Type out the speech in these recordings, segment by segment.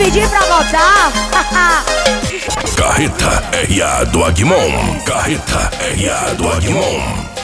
pedir pra voltar. Carreta R.A. do Agmon. Carreta R.A. do Agmon.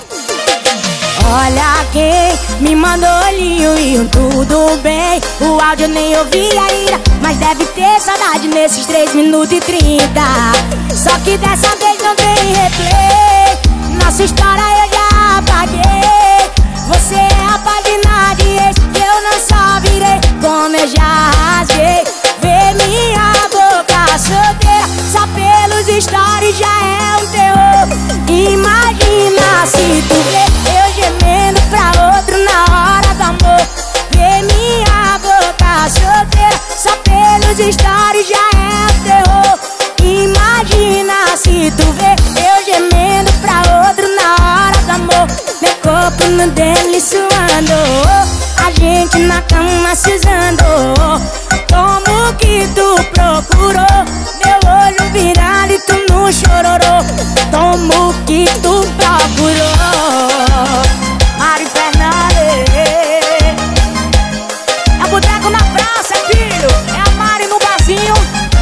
Olha quem me mandou olhinho e um tudo bem. O áudio nem ouvi ainda, mas deve ter saudade nesses 3 minutos e 30. Só que dessa vez não tem replay. Nossa história eu já apaguei. Você é a página de ex que eu não só virei, como eu já rasguei. Vê minha boca solteira, só pelos stories já é um terror. Imagina se tu vê eu gemendo pra outro na hora do amor. Vê minha boca solteira, só pelos stories já é um terror. Imagina se tu vê eu gemendo pra outro na hora do amor. Meu corpo no dele suando, a gente na cama se usando. Como que tu procurou? Meu olho virado e tu não chororou. Como que tu procurou? Mari Fernandes. É boteco na praça, filho. É a Mari no barzinho.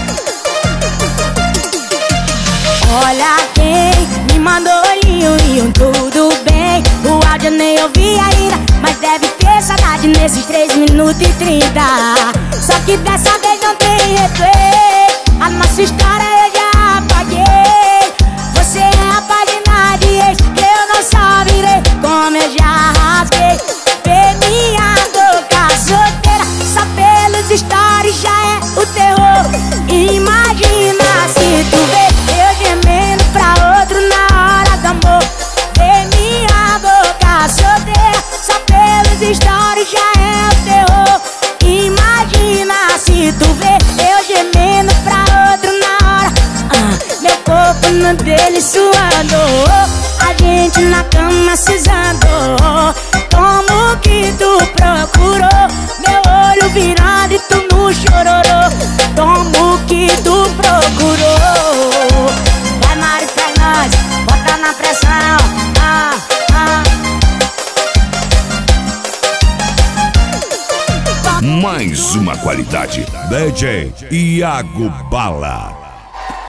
Olha quem me mandou olhinho e um tudo bem. O áudio nem ouvi ainda, mas deve ter saudade nesses 3 minutos e 30. Só que dessa vez não tem replay. A nossa história eu já apaguei. Você é a página de ex que eu não só virei, como eu já rasguei. Vê minha boca solteira, só pelos stories já é o terror. Imagina se tu vê eu gemendo pra outro na hora do amor. Vê minha boca solteira, só pelos stories já é o terror. Imagina se tu vê eu gemendo pra outro na hora. Meu corpo no dele suando, a gente na cama se usando. Como que tu procurou? Meu olho virado e tu não chororou. Como que tu procurou? Vai Mari Fernandes, bota na pressão. Mais uma qualidade. DJ Iago Bala.